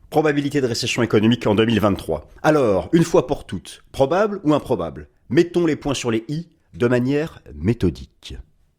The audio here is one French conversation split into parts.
Probabilité de récession économique en 2023. Alors, une fois pour toutes, probable ou improbable? Mettons les points sur les i de manière méthodique.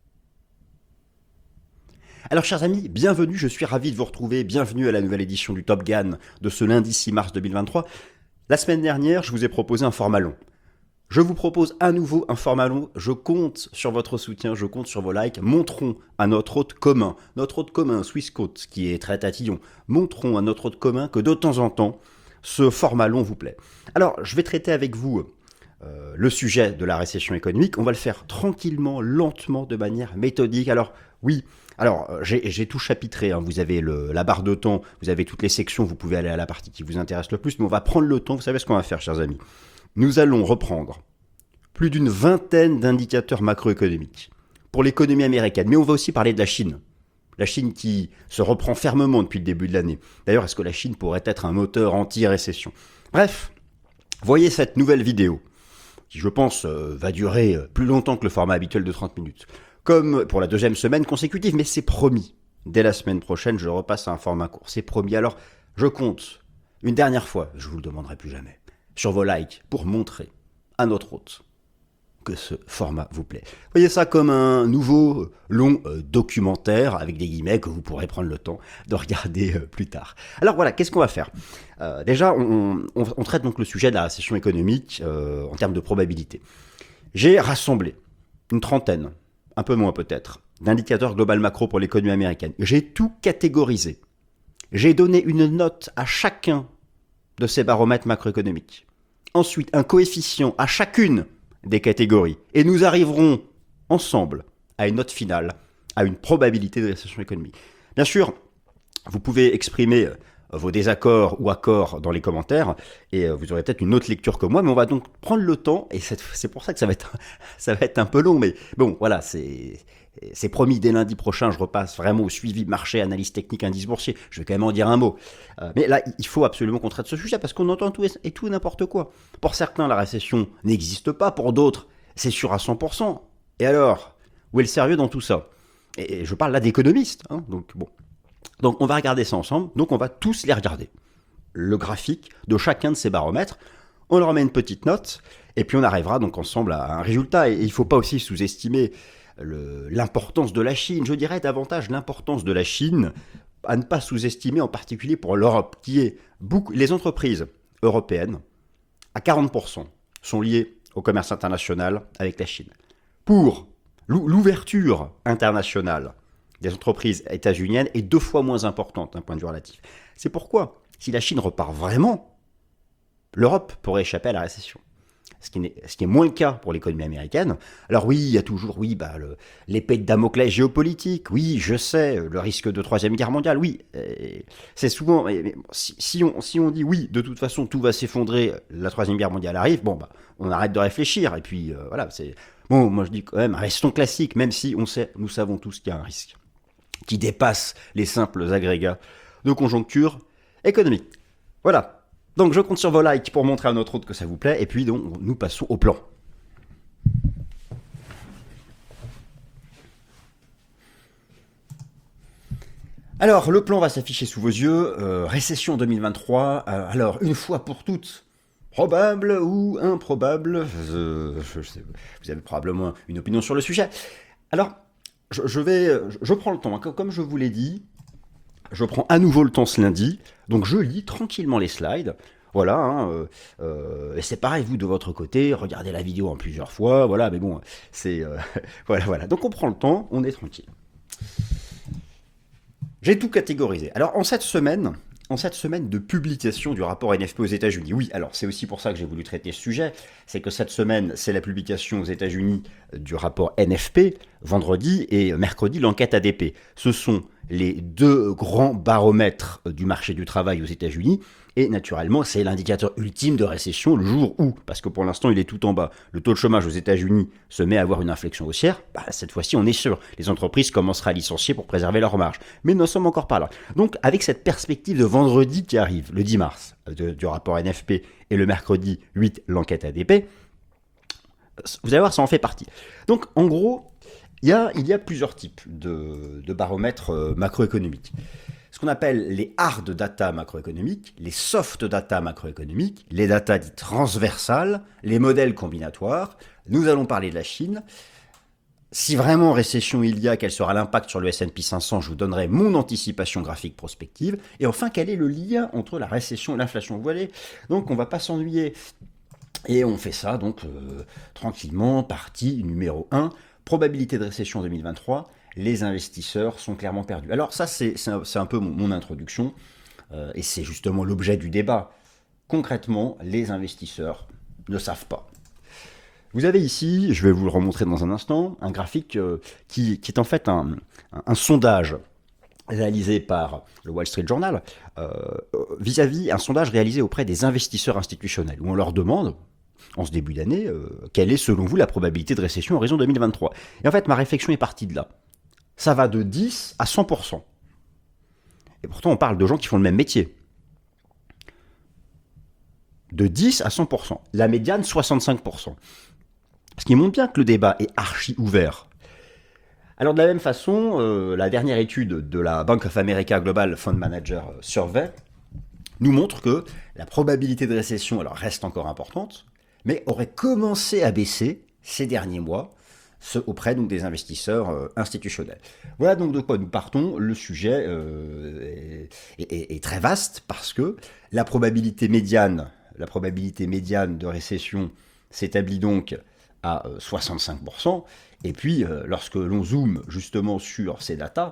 Alors chers amis, bienvenue, je suis ravi de vous retrouver, bienvenue à la nouvelle édition du Top Gun de ce lundi 6 mars 2023. La semaine dernière, je vous ai proposé un format long. Je vous propose à nouveau un format long, je compte sur votre soutien, je compte sur vos likes, montrons à notre hôte commun, Swissquote, qui est très tatillon, montrons à notre hôte commun que de temps en temps, ce format long vous plaît. Alors, je vais traiter avec vous le sujet de la récession économique, on va le faire tranquillement, lentement, de manière méthodique. Alors, oui, j'ai tout chapitré, hein. Vous avez la barre de temps, vous avez toutes les sections, vous pouvez aller à la partie qui vous intéresse le plus, mais on va prendre le temps, vous savez ce qu'on va faire, chers amis. Nous allons reprendre plus d'une vingtaine d'indicateurs macroéconomiques pour l'économie américaine, mais on va aussi parler de la Chine. La Chine qui se reprend fermement depuis le début de l'année. D'ailleurs, est-ce que la Chine pourrait être un moteur anti-récession? Bref, voyez cette nouvelle vidéo, qui je pense va durer plus longtemps que le format habituel de 30 minutes. Comme pour la deuxième semaine consécutive, mais c'est promis. Dès la semaine prochaine, je repasse à un format court. C'est promis. Alors, je compte une dernière fois, je vous le demanderai plus jamais, sur vos likes pour montrer à notre hôte que ce format vous plaît. Voyez ça comme un nouveau long documentaire avec des guillemets que vous pourrez prendre le temps de regarder plus tard. Alors voilà, qu'est-ce qu'on va faire? Déjà, on traite donc le sujet de la récession économique en termes de probabilité. J'ai rassemblé une trentaine, un peu moins peut-être, d'indicateurs global macro pour l'économie américaine. J'ai tout catégorisé. J'ai donné une note à chacun de ces baromètres macroéconomiques. Ensuite, un coefficient à chacune des catégories. Et nous arriverons ensemble à une note finale, à une probabilité de récession économique. Bien sûr, vous pouvez exprimer vos désaccords ou accords dans les commentaires, et vous aurez peut-être une autre lecture que moi, mais on va donc prendre le temps, et c'est pour ça que ça va être un peu long, mais bon, voilà, c'est promis, dès lundi prochain, je repasse vraiment au suivi marché, analyse technique, indice boursier. Je vais quand même en dire un mot. Mais là, il faut absolument qu'on traite ce sujet parce qu'on entend tout et tout et n'importe quoi. Pour certains, la récession n'existe pas. Pour d'autres, c'est sûr à 100%. Et alors, où est le sérieux dans tout ça? Et je parle là d'économistes. Hein, donc, bon. Donc, on va regarder ça ensemble. Donc, on va tous les regarder. Le graphique de chacun de ces baromètres. On leur met une petite note. Et puis, on arrivera donc ensemble à un résultat. Et il ne faut pas aussi sous-estimer l'importance de la Chine, je dirais davantage l'importance de la Chine, à ne pas sous-estimer en particulier pour l'Europe, qui est les entreprises européennes, à 40%, sont liées au commerce international avec la Chine. Pour l'ouverture internationale des entreprises états-uniennes est 2 fois moins importante d'un point de vue relatif. C'est pourquoi, si la Chine repart vraiment, l'Europe pourrait échapper à la récession. Ce qui est moins le cas pour l'économie américaine. Alors oui, il y a toujours l'épée de Damoclès géopolitique, oui, je sais, le risque de troisième guerre mondiale, oui, c'est souvent, mais si on dit oui, de toute façon, tout va s'effondrer, la troisième guerre mondiale arrive, bon, on arrête de réfléchir, et puis voilà, c'est... Bon, moi je dis quand même, restons classiques, même si nous savons tous qu'il y a un risque qui dépasse les simples agrégats de conjoncture économique. Voilà. Donc je compte sur vos likes pour montrer à notre hôte que ça vous plaît, et puis donc nous passons au plan. Alors le plan va s'afficher sous vos yeux, récession 2023, alors une fois pour toutes, probable ou improbable, vous avez probablement une opinion sur le sujet. Alors je prends le temps, hein, comme je vous l'ai dit. Je prends à nouveau le temps ce lundi, donc je lis tranquillement les slides. Voilà, hein, et c'est pareil, vous de votre côté, regardez la vidéo en plusieurs fois, voilà, mais bon, c'est... voilà. Donc on prend le temps, on est tranquille. J'ai tout catégorisé. Alors en cette semaine de publication du rapport NFP aux États-Unis, oui, alors c'est aussi pour ça que j'ai voulu traiter ce sujet, c'est que cette semaine, c'est la publication aux États-Unis du rapport NFP, vendredi, et mercredi, l'enquête ADP. Ce sont les 2 grands baromètres du marché du travail aux États-Unis, et naturellement, c'est l'indicateur ultime de récession le jour où, parce que pour l'instant, il est tout en bas, le taux de chômage aux États-Unis se met à avoir une inflexion haussière, cette fois-ci, on est sûr, les entreprises commenceraient à licencier pour préserver leurs marges. Mais nous n'en sommes encore pas là. Donc, avec cette perspective de vendredi qui arrive, le 10 mars, du rapport NFP, et le mercredi 8, l'enquête ADP, vous allez voir, ça en fait partie. Donc, en gros, il y a plusieurs types de baromètres macroéconomiques. ce qu'on appelle les hard data macroéconomiques, les soft data macroéconomiques, les data dites transversales, les modèles combinatoires. Nous allons parler de la Chine. Si vraiment récession il y a, quel sera l'impact sur le S&P 500, je vous donnerai mon anticipation graphique prospective. Et enfin, quel est le lien entre la récession et l'inflation? Vous voyez, donc on ne va pas s'ennuyer. Et on fait ça donc tranquillement, partie numéro 1, probabilité de récession 2023, les investisseurs sont clairement perdus. Alors ça, c'est un peu mon introduction, et c'est justement l'objet du débat. Concrètement, les investisseurs ne savent pas. Vous avez ici, je vais vous le remontrer dans un instant, un graphique qui est en fait un sondage réalisé par le Wall Street Journal, vis-à-vis un sondage réalisé auprès des investisseurs institutionnels, où on leur demande, en ce début d'année, quelle est selon vous la probabilité de récession à horizon 2023. Et en fait, ma réflexion est partie de là. Ça va de 10 à 100%. Et pourtant, on parle de gens qui font le même métier. De 10 à 100%. La médiane, 65%. Ce qui montre bien que le débat est archi ouvert. Alors de la même façon, la dernière étude de la Bank of America Global Fund Manager Survey nous montre que la probabilité de récession reste encore importante, mais aurait commencé à baisser ces derniers mois, auprès donc des investisseurs institutionnels. Voilà donc de quoi nous partons. Le sujet est très vaste parce que la probabilité médiane de récession s'établit donc à 65%. Et puis, lorsque l'on zoome justement sur ces datas,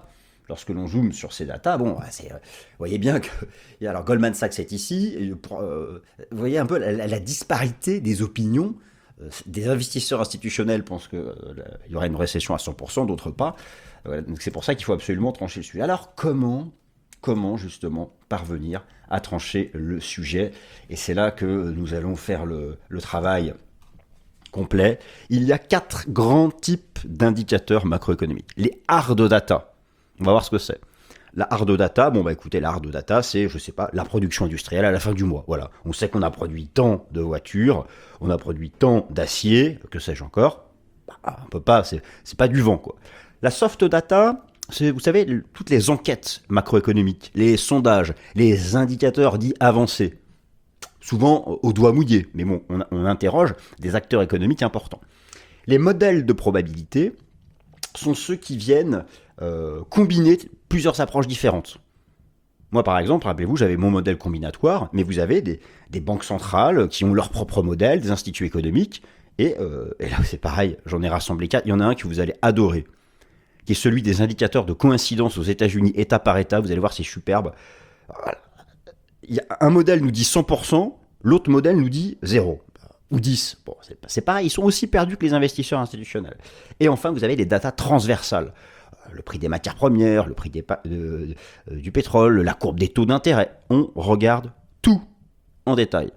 bon, vous voyez bien que... Alors, Goldman Sachs est ici. Vous voyez un peu la disparité des opinions. Des investisseurs institutionnels pensent qu'il y aurait une récession à 100%, d'autres pas. Donc c'est pour ça qu'il faut absolument trancher le sujet. Alors, comment justement parvenir à trancher le sujet? Et c'est là que nous allons faire le travail complet. Il y a 4 grands types d'indicateurs macroéconomiques. Les hard data. On va voir ce que c'est. La hard data, écoutez, la hard data, c'est, je sais pas, la production industrielle à la fin du mois. Voilà. On sait qu'on a produit tant de voitures, on a produit tant d'acier, que sais-je encore. On peut pas, c'est pas du vent, quoi. La soft data, c'est, vous savez, toutes les enquêtes macroéconomiques, les sondages, les indicateurs dits avancés. Souvent au doigt mouillé, mais bon, on interroge des acteurs économiques importants. Les modèles de probabilité sont ceux qui viennent combiner plusieurs approches différentes. Moi, par exemple, rappelez-vous, j'avais mon modèle combinatoire, mais vous avez des banques centrales qui ont leur propre modèle, des instituts économiques, et là, c'est pareil, j'en ai rassemblé 4. Il y en a un que vous allez adorer, qui est celui des indicateurs de coïncidence aux États-Unis, État par État. Vous allez voir, c'est superbe. Voilà. Un modèle nous dit 100%, l'autre modèle nous dit 0 ou 10. Bon, c'est pareil, ils sont aussi perdus que les investisseurs institutionnels. Et enfin, vous avez les datas transversales. Le prix des matières premières, le prix du pétrole, la courbe des taux d'intérêt. On regarde tout en détail.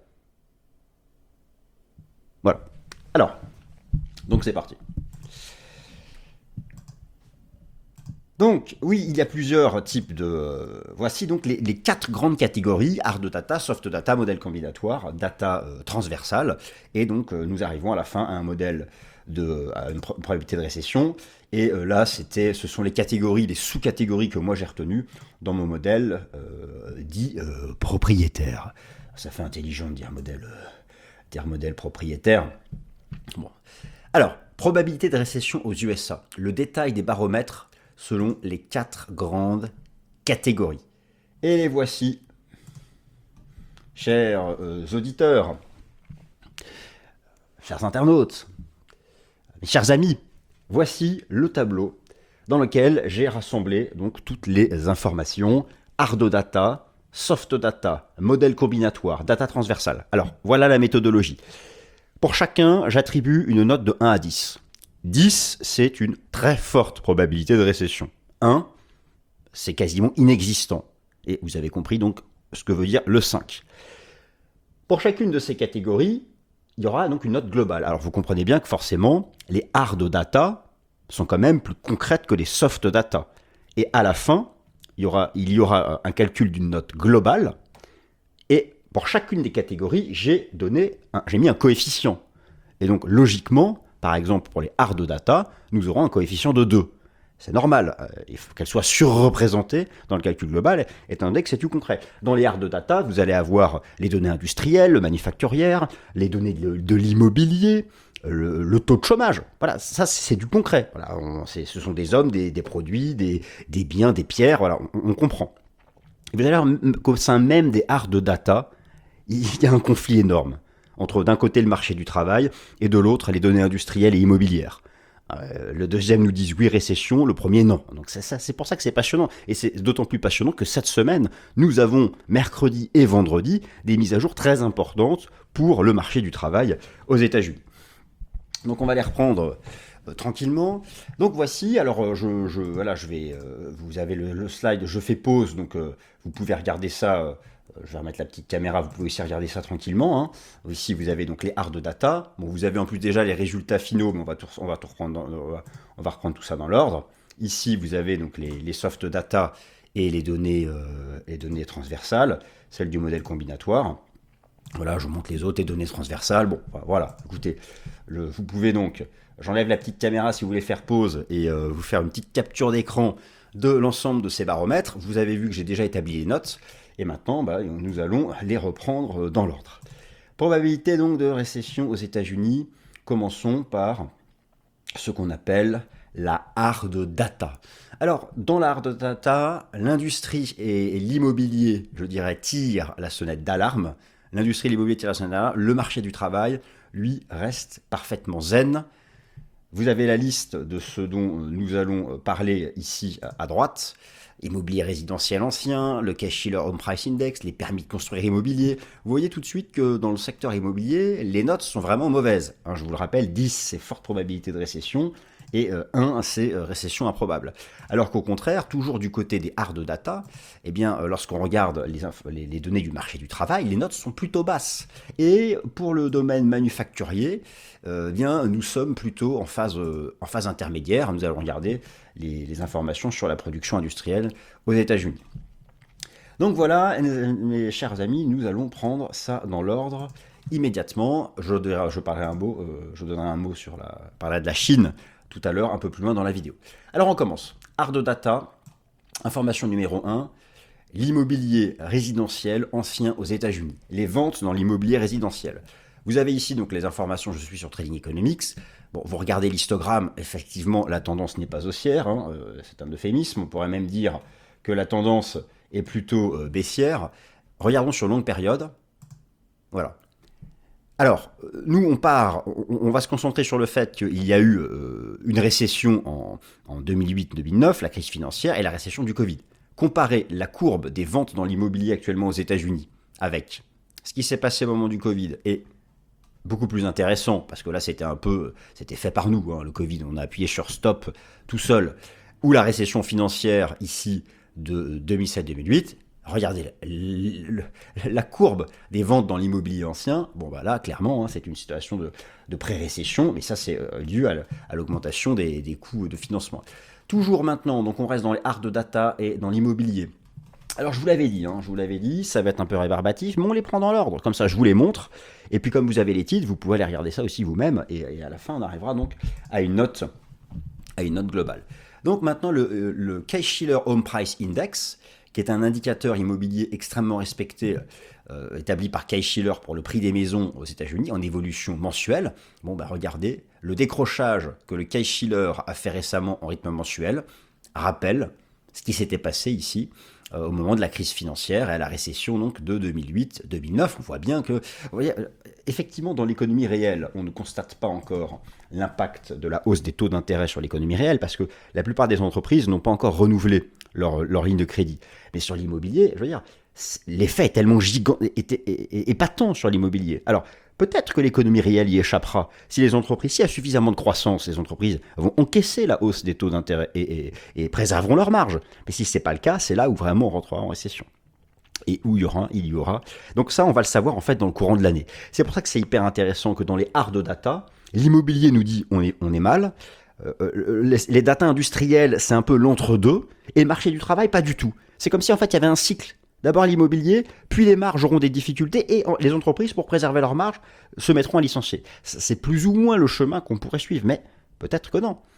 Voilà. Alors, donc c'est parti. Donc, oui, il y a plusieurs types de... voici donc les 4 grandes catégories, hard data, soft data, modèle combinatoire, data transversale. Et donc, nous arrivons à la fin à un modèle à une probabilité de récession. Et là, ce sont les catégories, les sous-catégories que moi j'ai retenues dans mon modèle dit propriétaire. Ça fait intelligent de dire modèle propriétaire. Bon. Alors, probabilité de récession aux USA. Le détail des baromètres selon les 4 grandes catégories. Et les voici, chers auditeurs, chers internautes, mes chers amis, voici le tableau dans lequel j'ai rassemblé donc toutes les informations, hard data, soft data, modèle combinatoire, data transversale. Alors, voilà la méthodologie. Pour chacun, j'attribue une note de 1 à 10. 10, c'est une très forte probabilité de récession. 1, c'est quasiment inexistant. Et vous avez compris donc ce que veut dire le 5. Pour chacune de ces catégories, il y aura donc une note globale. Alors vous comprenez bien que forcément, les hard data sont quand même plus concrètes que les soft data. Et à la fin, il y aura un calcul d'une note globale. Et pour chacune des catégories, j'ai mis un coefficient. Et donc logiquement, par exemple, pour les hard data, nous aurons un coefficient de 2. C'est normal, il faut qu'elle soit surreprésentée dans le calcul global, étant donné que c'est tout concret. Dans les hard data, vous allez avoir les données industrielles, le manufacturière, les données de l'immobilier, le taux de chômage. Voilà, ça c'est du concret. Voilà, ce sont des hommes, des produits, des biens, des pierres, voilà, on comprend. Et vous allez voir qu'au sein même des hard data, il y a un conflit énorme entre d'un côté le marché du travail et de l'autre les données industrielles et immobilières. Le deuxième nous dit oui, récession, le premier non. Donc c'est pour ça que c'est passionnant. Et c'est d'autant plus passionnant que cette semaine, nous avons mercredi et vendredi des mises à jour très importantes pour le marché du travail aux États-Unis. Donc on va les reprendre tranquillement. Donc voici, alors voilà, vous avez le slide, je fais pause, donc vous pouvez regarder ça. Je vais remettre la petite caméra, vous pouvez aussi regarder ça tranquillement. Hein. Ici, vous avez donc les hard data. Bon, vous avez en plus déjà les résultats finaux, mais on va reprendre tout ça dans l'ordre. Ici, vous avez donc les soft data et les données transversales, celles du modèle combinatoire. Voilà, je vous montre les autres, les données transversales. Bon, voilà, écoutez, vous pouvez donc, j'enlève la petite caméra si vous voulez faire pause et vous faire une petite capture d'écran de l'ensemble de ces baromètres. Vous avez vu que j'ai déjà établi les notes. Et maintenant, nous allons les reprendre dans l'ordre. Probabilité donc de récession aux États-Unis. Commençons par ce qu'on appelle la hard data. Alors, dans la hard data, l'industrie et l'immobilier, je dirais, tirent la sonnette d'alarme. L'industrie et l'immobilier tirent la sonnette d'alarme. Le marché du travail, lui, reste parfaitement zen. Vous avez la liste de ce dont nous allons parler ici à droite. Immobilier résidentiel ancien, le Case-Shiller Home Price Index, les permis de construire immobilier. Vous voyez tout de suite que dans le secteur immobilier, les notes sont vraiment mauvaises. Je vous le rappelle, 10 c'est forte probabilité de récession et 1 c'est récession improbable. Alors qu'au contraire, toujours du côté des hard data, eh bien, lorsqu'on regarde les données du marché du travail, les notes sont plutôt basses. Et pour le domaine manufacturier, bien, nous sommes plutôt en phase intermédiaire. Nous allons regarder les informations sur la production industrielle aux États-Unis. Donc voilà, mes chers amis, nous allons prendre ça dans l'ordre immédiatement. Je donnerai un mot parler de la Chine tout à l'heure, un peu plus loin dans la vidéo. Alors on commence. Hard data, information numéro 1, l'immobilier résidentiel ancien aux États-Unis. Les ventes dans l'immobilier résidentiel. Vous avez ici donc les informations, je suis sur Trading Economics. Bon, vous regardez l'histogramme, effectivement, la tendance n'est pas haussière, c'est un euphémisme, on pourrait même dire que la tendance est plutôt baissière. Regardons sur longue période. Voilà. Alors, nous, on va se concentrer sur le fait qu'il y a eu une récession en 2008-2009, la crise financière, et la récession du Covid. Comparez la courbe des ventes dans l'immobilier actuellement aux États-Unis avec ce qui s'est passé au moment du Covid et beaucoup plus intéressant, parce que là c'était fait par nous, le Covid, on a appuyé sur stop tout seul, ou la récession financière ici de 2007-2008, regardez la courbe des ventes dans l'immobilier ancien, là clairement c'est une situation de pré-récession, mais ça c'est dû à l'augmentation des coûts de financement. Toujours maintenant, donc on reste dans les hard data et dans l'immobilier. Alors je vous l'avais dit, ça va être un peu rébarbatif, mais on les prend dans l'ordre, comme ça je vous les montre, et puis comme vous avez les titres, vous pouvez aller regarder ça aussi vous-même, et à la fin on arrivera donc à une note globale. Donc maintenant le Case-Shiller Home Price Index, qui est un indicateur immobilier extrêmement respecté, établi par Case-Shiller pour le prix des maisons aux États-Unis, en évolution mensuelle. Regardez, le décrochage que le Case-Shiller a fait récemment en rythme mensuel rappelle ce qui s'était passé ici au moment de la crise financière et à la récession donc de 2008-2009. On voit bien que, vous voyez, effectivement, dans l'économie réelle, on ne constate pas encore l'impact de la hausse des taux d'intérêt sur l'économie réelle parce que la plupart des entreprises n'ont pas encore renouvelé leur ligne de crédit. Mais sur l'immobilier, je veux dire, l'effet est tellement épatant sur l'immobilier. Alors, peut-être que l'économie réelle y échappera. S'il y a suffisamment de croissance, les entreprises vont encaisser la hausse des taux d'intérêt et préserveront leur marge. Mais si ce n'est pas le cas, c'est là où vraiment on rentrera en récession. Et où il y aura. Donc ça, on va le savoir en fait dans le courant de l'année. C'est pour ça que c'est hyper intéressant que dans les hard data, l'immobilier nous dit on est mal. Les data industrielles, c'est un peu l'entre-deux. Et le marché du travail, pas du tout. C'est comme si en fait il y avait un cycle. D'abord l'immobilier, puis les marges auront des difficultés et les entreprises, pour préserver leurs marges, se mettront à licencier. C'est plus ou moins le chemin qu'on pourrait suivre, mais peut-être que non.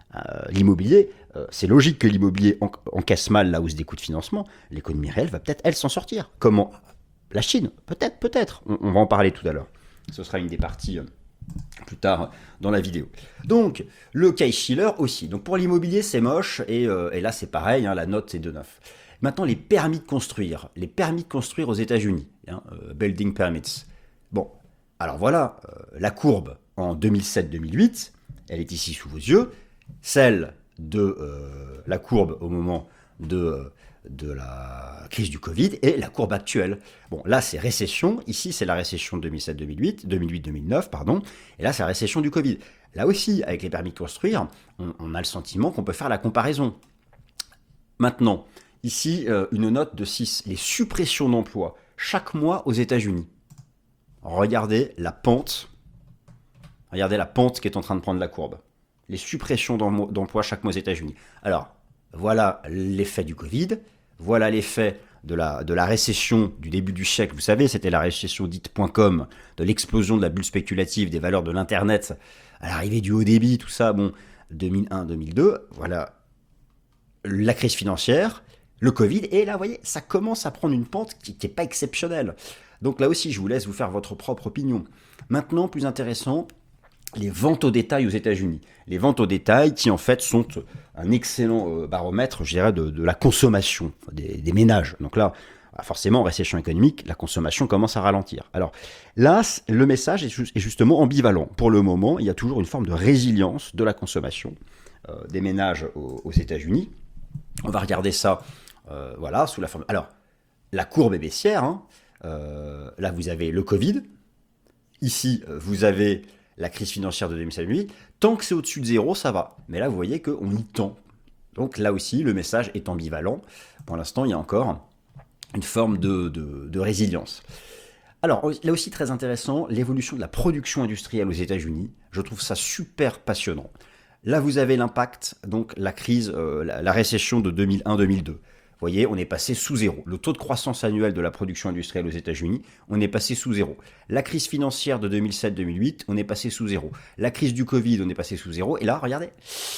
L'immobilier, c'est logique que l'immobilier encaisse mal la hausse des coûts de financement. L'économie réelle va peut-être, elle, s'en sortir. Comment? La Chine, peut-être. On va en parler tout à l'heure. Ce sera une des parties plus tard dans la vidéo. Donc, le Case-Shiller aussi. Donc, pour l'immobilier, c'est moche. Et là, c'est pareil, hein, la note, c'est 2,9. Maintenant, les permis de construire. Les permis de construire aux États-Unis. Hein, building permits. Bon, alors voilà, la courbe en 2007-2008, elle est ici sous vos yeux. Celle de la courbe au moment de la crise du Covid et la courbe actuelle. Bon, là, c'est récession. Ici, c'est la récession de 2007-2008, 2008-2009, pardon. Et là, c'est la récession du Covid. Là aussi, avec les permis de construire, on a le sentiment qu'on peut faire la comparaison. Maintenant, ici, une note de 6. Les suppressions d'emplois chaque mois aux États-Unis. Regardez la pente. Regardez la pente qui est en train de prendre la courbe. Les suppressions d'emplois chaque mois aux États-Unis. Alors, voilà l'effet du Covid. Voilà l'effet de la récession du début du siècle. Vous savez, c'était la récession dite .com, de l'explosion de la bulle spéculative, des valeurs de l'Internet, à l'arrivée du haut débit, tout ça, bon, 2001-2002. Voilà la crise financière, le Covid. Et là, vous voyez, ça commence à prendre une pente qui n'est pas exceptionnelle. Donc là aussi, je vous laisse vous faire votre propre opinion. Maintenant, plus intéressant, les ventes au détail aux États-Unis. Les ventes au détail qui en fait sont un excellent baromètre, je dirais, de la consommation des ménages. Donc là, forcément, en récession économique, la consommation commence à ralentir. Alors là, le message est justement ambivalent. Pour le moment, il y a toujours une forme de résilience de la consommation des ménages aux États-Unis. On va regarder ça, voilà, sous la forme... Alors, la courbe est baissière, hein. Là, vous avez le Covid. Ici, vous avez la crise financière de 2007-2008. Tant que c'est au-dessus de zéro, ça va. Mais là, vous voyez qu'on y tend. Donc là aussi, le message est ambivalent. Pour l'instant, il y a encore une forme de résilience. Alors, là aussi, très intéressant, l'évolution de la production industrielle aux États-Unis. Je trouve ça super passionnant. Là, vous avez l'impact, donc la crise, la récession de 2001-2002. Vous voyez, on est passé sous zéro. Le taux de croissance annuelle de la production industrielle aux États-Unis, on est passé sous zéro. La crise financière de 2007-2008, on est passé sous zéro. La crise du Covid, on est passé sous zéro. Et là, regardez,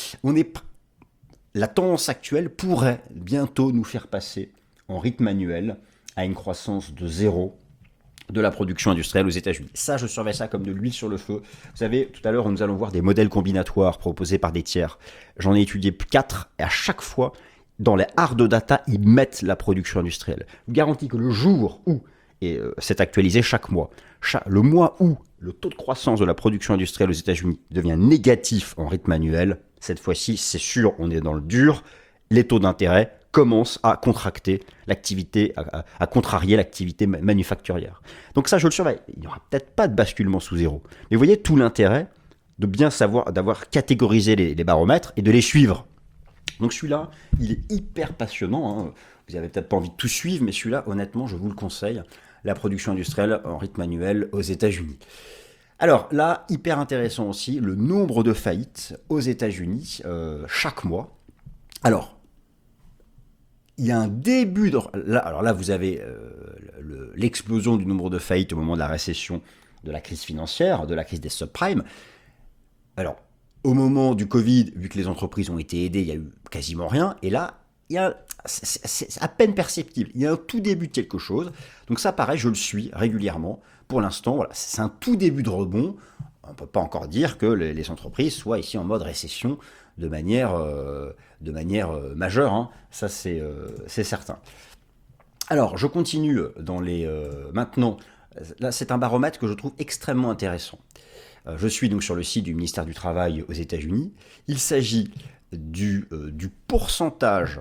la tendance actuelle pourrait bientôt nous faire passer en rythme annuel à une croissance de zéro de la production industrielle aux États-Unis. Ça, je surveille ça comme de l'huile sur le feu. Vous savez, tout à l'heure, nous allons voir des modèles combinatoires proposés par des tiers. J'en ai étudié 4 et à chaque fois, dans les hard data, ils mettent la production industrielle. Je vous garantis que le jour où, et c'est actualisé chaque mois, le mois où le taux de croissance de la production industrielle aux États-Unis devient négatif en rythme annuel, cette fois-ci, c'est sûr, on est dans le dur, les taux d'intérêt commencent à contracter l'activité, à contrarier l'activité manufacturière. Donc ça, je le surveille. Il n'y aura peut-être pas de basculement sous zéro. Mais vous voyez tout l'intérêt de bien savoir, d'avoir catégorisé les baromètres et de les suivre. Donc celui-là, il est hyper passionnant, hein. Vous n'avez peut-être pas envie de tout suivre, mais celui-là, honnêtement, je vous le conseille. La production industrielle en rythme annuel aux États-Unis. Alors là, hyper intéressant aussi, le nombre de faillites aux États-Unis chaque mois. Alors, il y a un début de... Alors là, vous avez l'explosion du nombre de faillites au moment de la récession, de la crise financière, de la crise des subprimes. Alors, au moment du Covid, vu que les entreprises ont été aidées, il n'y a eu quasiment rien. Et là, c'est à peine perceptible. Il y a un tout début de quelque chose. Donc ça, pareil, je le suis régulièrement. Pour l'instant, voilà, c'est un tout début de rebond. On ne peut pas encore dire que les entreprises soient ici en mode récession de manière majeure. Hein. Ça, c'est certain. Alors, je continue maintenant. Là, c'est un baromètre que je trouve extrêmement intéressant. Je suis donc sur le site du ministère du Travail aux États-Unis. Il s'agit du pourcentage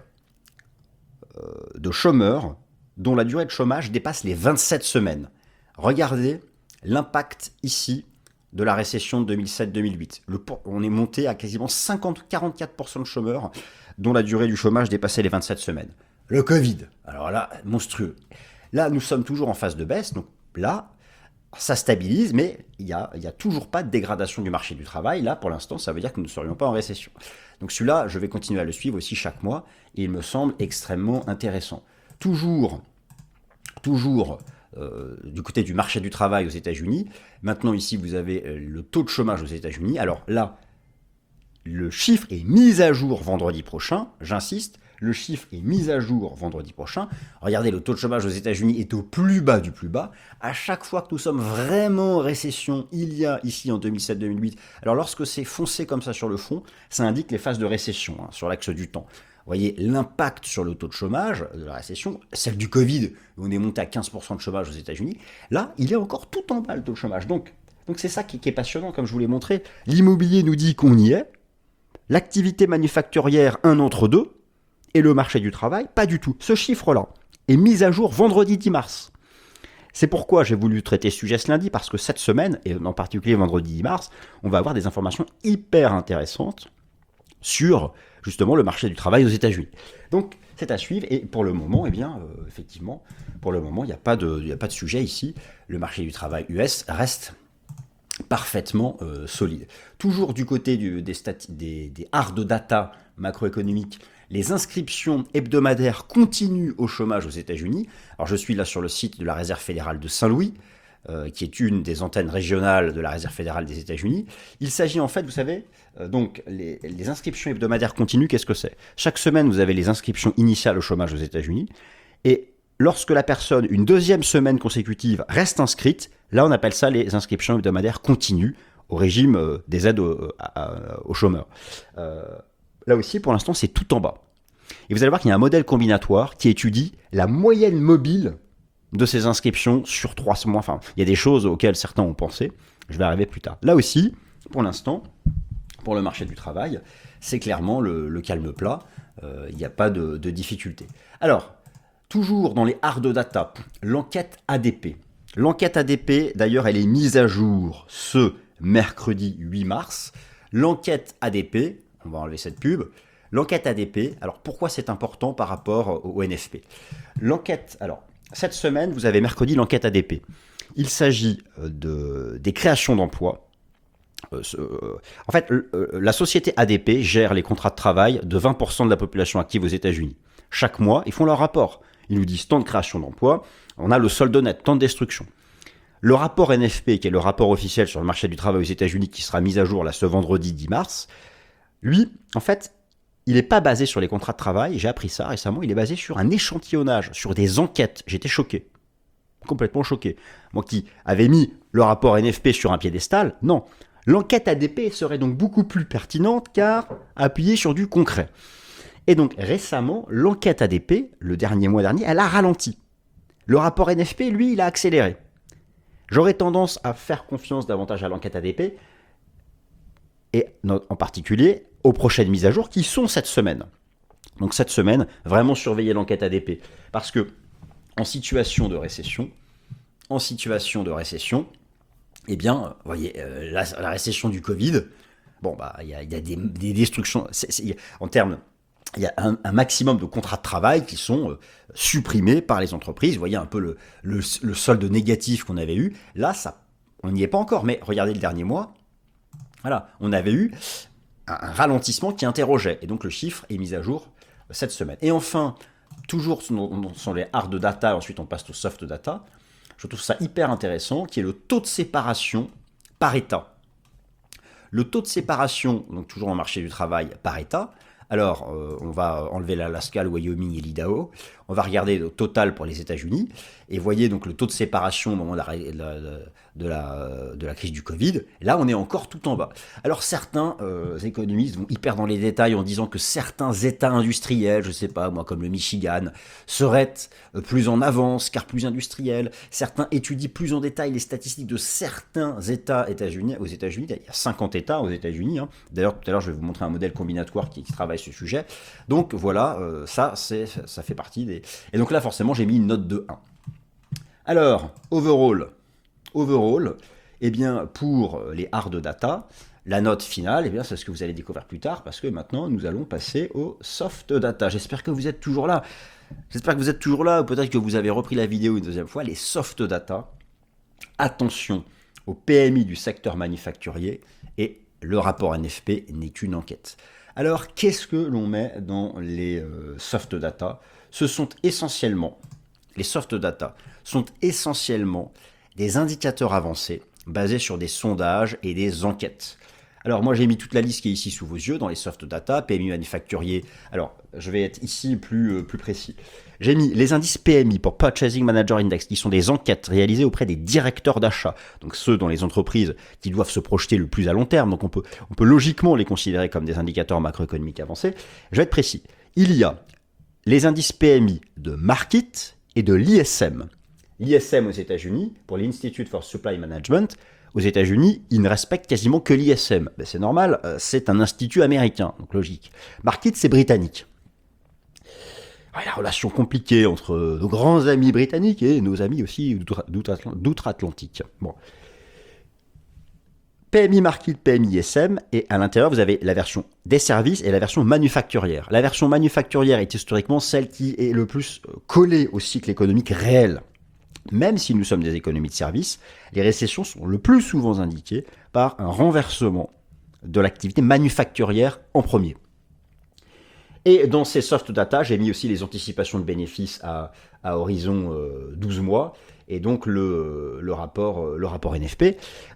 de chômeurs dont la durée de chômage dépasse les 27 semaines. Regardez l'impact ici de la récession de 2007-2008. On est monté à quasiment 44% de chômeurs dont la durée du chômage dépassait les 27 semaines. Le Covid, alors là, monstrueux. Là, nous sommes toujours en phase de baisse, donc là, ça stabilise, mais il n'y a toujours pas de dégradation du marché du travail. Là, pour l'instant, ça veut dire que nous ne serions pas en récession. Donc celui-là, je vais continuer à le suivre aussi chaque mois, et il me semble extrêmement intéressant. Toujours du côté du marché du travail aux États-Unis. Maintenant, ici, vous avez le taux de chômage aux États-Unis. Alors là, le chiffre est mis à jour vendredi prochain, j'insiste, le chiffre est mis à jour vendredi prochain. Regardez, le taux de chômage aux États-Unis est au plus bas du plus bas. À chaque fois que nous sommes vraiment en récession, il y a ici en 2007-2008, alors lorsque c'est foncé comme ça sur le fond, ça indique les phases de récession sur l'axe du temps. Vous voyez l'impact sur le taux de chômage de la récession, celle du Covid, où on est monté à 15% de chômage aux États-Unis. Là, il est encore tout en bas le taux de chômage. Donc c'est ça qui est passionnant, comme je vous l'ai montré. L'immobilier nous dit qu'on y est. L'activité manufacturière, un entre deux. Et le marché du travail, pas du tout. Ce chiffre-là est mis à jour vendredi 10 mars. C'est pourquoi j'ai voulu traiter ce sujet ce lundi, parce que cette semaine, et en particulier vendredi 10 mars, on va avoir des informations hyper intéressantes sur justement le marché du travail aux États-Unis. Donc c'est à suivre, et pour le moment, eh bien, effectivement, pour le moment, il n'y a pas de sujet ici. Le marché du travail US reste parfaitement solide. Toujours du côté des hard data macroéconomiques, les inscriptions hebdomadaires continuent au chômage aux États-Unis. Alors je suis là sur le site de la Réserve fédérale de Saint-Louis, qui est une des antennes régionales de la Réserve fédérale des États-Unis. Il s'agit en fait, vous savez, donc les inscriptions hebdomadaires continues, qu'est-ce que c'est? Chaque semaine, vous avez les inscriptions initiales au chômage aux États-Unis, et lorsque la personne, une deuxième semaine consécutive, reste inscrite, là on appelle ça les inscriptions hebdomadaires continues au régime des aides aux chômeurs. Là aussi, pour l'instant, c'est tout en bas. Et vous allez voir qu'il y a un modèle combinatoire qui étudie la moyenne mobile de ces inscriptions sur 3 mois. Enfin, il y a des choses auxquelles certains ont pensé. Je vais arriver plus tard. Là aussi, pour l'instant, pour le marché du travail, c'est clairement le calme plat. Il n'y a pas de difficulté. Alors, toujours dans les hard data, l'enquête ADP. L'enquête ADP, d'ailleurs, elle est mise à jour ce mercredi 8 mars. L'enquête ADP, on va enlever cette pub. L'enquête ADP, alors pourquoi c'est important par rapport au NFP? L'enquête, alors cette semaine, vous avez mercredi l'enquête ADP. Il s'agit des créations d'emplois. En fait, la société ADP gère les contrats de travail de 20% de la population active aux États-Unis. Chaque mois, ils font leur rapport. Ils nous disent tant de création d'emplois, on a le solde net, tant de destruction. Le rapport NFP, qui est le rapport officiel sur le marché du travail aux États-Unis, qui sera mis à jour là ce vendredi 10 mars, lui, en fait, il n'est pas basé sur les contrats de travail, j'ai appris ça récemment, il est basé sur un échantillonnage, sur des enquêtes. J'étais choqué, complètement choqué. Moi qui avais mis le rapport NFP sur un piédestal, non. L'enquête ADP serait donc beaucoup plus pertinente car appuyée sur du concret. Et donc récemment, l'enquête ADP, le mois dernier, elle a ralenti. Le rapport NFP, lui, il a accéléré. J'aurais tendance à faire confiance davantage à l'enquête ADP, et en particulier aux prochaines mises à jour qui sont cette semaine. Donc cette semaine, vraiment surveiller l'enquête ADP. Parce que en situation de récession, eh bien, vous voyez, la récession du Covid, bon, bah, il y a des destructions. En termes, il y a un maximum de contrats de travail qui sont supprimés par les entreprises. Vous voyez un peu le solde négatif qu'on avait eu. Là, on n'y est pas encore, mais regardez le dernier mois. Voilà, on avait eu un ralentissement qui interrogeait. Et donc le chiffre est mis à jour cette semaine. Et enfin, toujours sur les hard data, ensuite on passe au soft data, je trouve ça hyper intéressant, qui est le taux de séparation par État. Le taux de séparation, donc toujours en marché du travail, par État. Alors, on va enlever l'Alaska, le Wyoming et l'Idaho. On va regarder le total pour les États-Unis. Et voyez donc le taux de séparation au moment de la crise du Covid. Là, on est encore tout en bas. Alors, certains économistes vont hyper dans les détails en disant que certains États industriels, je ne sais pas moi, comme le Michigan, seraient plus en avance car plus industriels. Certains étudient plus en détail les statistiques de certains États aux États-Unis. Il y a 50 États aux États-Unis. D'ailleurs, tout à l'heure, je vais vous montrer un modèle combinatoire qui travaille ce sujet. Donc voilà, ça fait partie des... Et donc là, forcément, j'ai mis une note de 1. Alors, overall, eh bien, pour les hard data, la note finale, eh bien, c'est ce que vous allez découvrir plus tard, parce que maintenant, nous allons passer au soft data. J'espère que vous êtes toujours là. Ou peut-être que vous avez repris la vidéo une deuxième fois. Les soft data, attention au PMI du secteur manufacturier, et le rapport NFP n'est qu'une enquête. Alors, qu'est-ce que l'on met dans les soft data? Les soft data sont essentiellement des indicateurs avancés basés sur des sondages et des enquêtes. Alors moi j'ai mis toute la liste qui est ici sous vos yeux dans les soft data, PMI manufacturier. Alors je vais être ici plus précis. J'ai mis les indices PMI pour Purchasing Manager Index, qui sont des enquêtes réalisées auprès des directeurs d'achat, donc ceux dans les entreprises qui doivent se projeter le plus à long terme, donc on peut logiquement les considérer comme des indicateurs macroéconomiques avancés. Je vais être précis. Il y a les indices PMI de Markit et de l'ISM. L'ISM aux États-Unis, pour l'Institute for Supply Management, aux États-Unis, ils ne respectent quasiment que l'ISM. Ben c'est normal, c'est un institut américain, donc logique. Markit, c'est britannique. La relation compliquée entre nos grands amis britanniques et nos amis aussi d'outre-Atlantique. Bon. PMI Markit, PMI ISM, et à l'intérieur, vous avez la version des services et la version manufacturière. La version manufacturière est historiquement celle qui est le plus collée au cycle économique réel. Même si nous sommes des économies de services, les récessions sont le plus souvent indiquées par un renversement de l'activité manufacturière en premier. Et dans ces soft data, j'ai mis aussi les anticipations de bénéfices à horizon 12 mois, et donc le rapport NFP.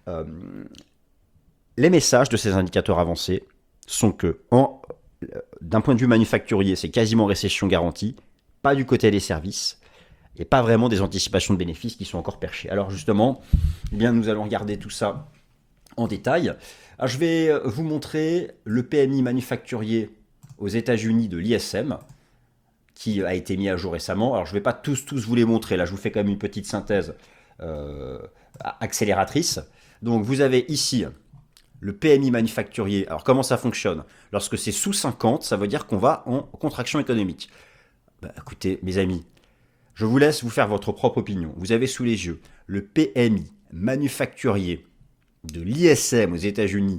Les messages de ces indicateurs avancés sont que, d'un point de vue manufacturier, c'est quasiment récession garantie, pas du côté des services, et pas vraiment des anticipations de bénéfices qui sont encore perchées. Alors justement, eh bien, nous allons regarder tout ça en détail. Alors, je vais vous montrer le PMI manufacturier aux États-Unis de l'ISM, qui a été mis à jour récemment. Alors je ne vais pas tous vous les montrer, là je vous fais quand même une petite synthèse accélératrice. Donc vous avez ici le PMI manufacturier. Alors comment ça fonctionne? Lorsque c'est sous 50, ça veut dire qu'on va en contraction économique. Écoutez mes amis, je vous laisse vous faire votre propre opinion. Vous avez sous les yeux le PMI manufacturier de l'ISM aux États-Unis.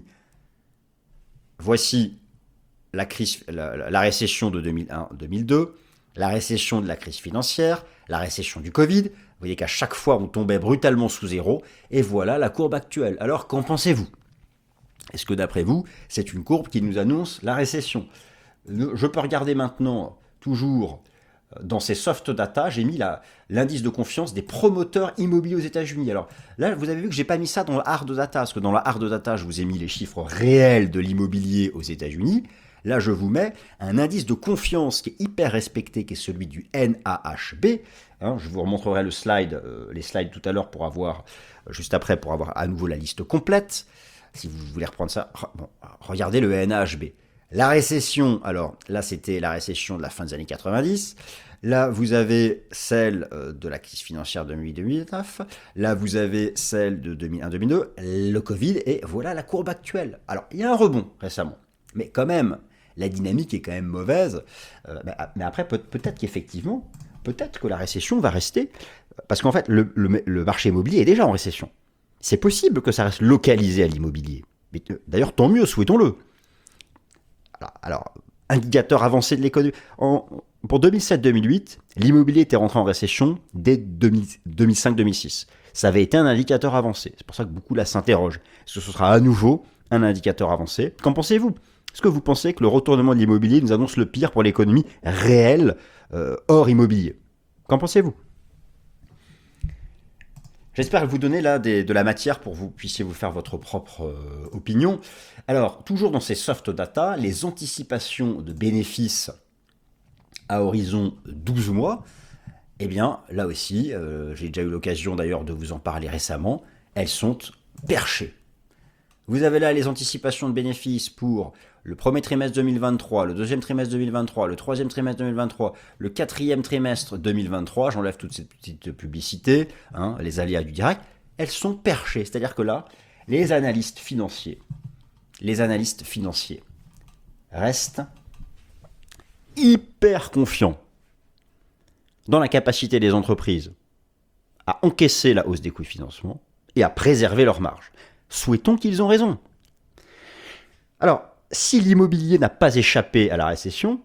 Voici la récession de 2001-2002, la récession de la crise financière, la récession du Covid. Vous voyez qu'à chaque fois, on tombait brutalement sous zéro. Et voilà la courbe actuelle. Alors, qu'en pensez-vous? Est-ce que d'après vous, c'est une courbe qui nous annonce la récession? Je peux regarder maintenant, toujours dans ces soft data, j'ai mis l'indice de confiance des promoteurs immobiliers aux États-Unis. Alors là, vous avez vu que je n'ai pas mis ça dans le hard data, parce que dans le hard data, je vous ai mis les chiffres réels de l'immobilier aux États-Unis. Là, je vous mets un indice de confiance qui est hyper respecté, qui est celui du NAHB. Je vous remontrerai les slides tout à l'heure juste après, pour avoir à nouveau la liste complète. Si vous voulez reprendre ça, regardez le NAHB. La récession, alors là, c'était la récession de la fin des années 90. Là, vous avez celle de la crise financière 2008-2009. Là, vous avez celle de 2001-2002, le Covid, et voilà la courbe actuelle. Alors, il y a un rebond récemment, mais quand même, la dynamique est quand même mauvaise. Mais après, peut-être qu'effectivement, peut-être que la récession va rester, parce qu'en fait, le marché immobilier est déjà en récession. C'est possible que ça reste localisé à l'immobilier. Mais d'ailleurs, tant mieux, souhaitons-le. Alors, indicateur avancé de l'économie. Pour 2007-2008, l'immobilier était rentré en récession dès 2005-2006. Ça avait été un indicateur avancé. C'est pour ça que beaucoup là s'interrogent. Est-ce que ce sera à nouveau un indicateur avancé? Qu'en pensez-vous? Est-ce que vous pensez que le retournement de l'immobilier nous annonce le pire pour l'économie réelle hors immobilier? Qu'en pensez-vous? J'espère vous donner là de la matière pour que vous puissiez vous faire votre propre opinion. Alors, toujours dans ces soft data, les anticipations de bénéfices à horizon 12 mois, eh bien, là aussi, j'ai déjà eu l'occasion d'ailleurs de vous en parler récemment, elles sont perchées. Vous avez là les anticipations de bénéfices pour le premier trimestre 2023, le deuxième trimestre 2023, le troisième trimestre 2023, le quatrième trimestre 2023, j'enlève toutes ces petites publicités, les aléas du direct, elles sont perchées. C'est-à-dire que là, les analystes financiers restent hyper confiants dans la capacité des entreprises à encaisser la hausse des coûts de financement et à préserver leurs marges. Souhaitons qu'ils ont raison. Alors, si l'immobilier n'a pas échappé à la récession,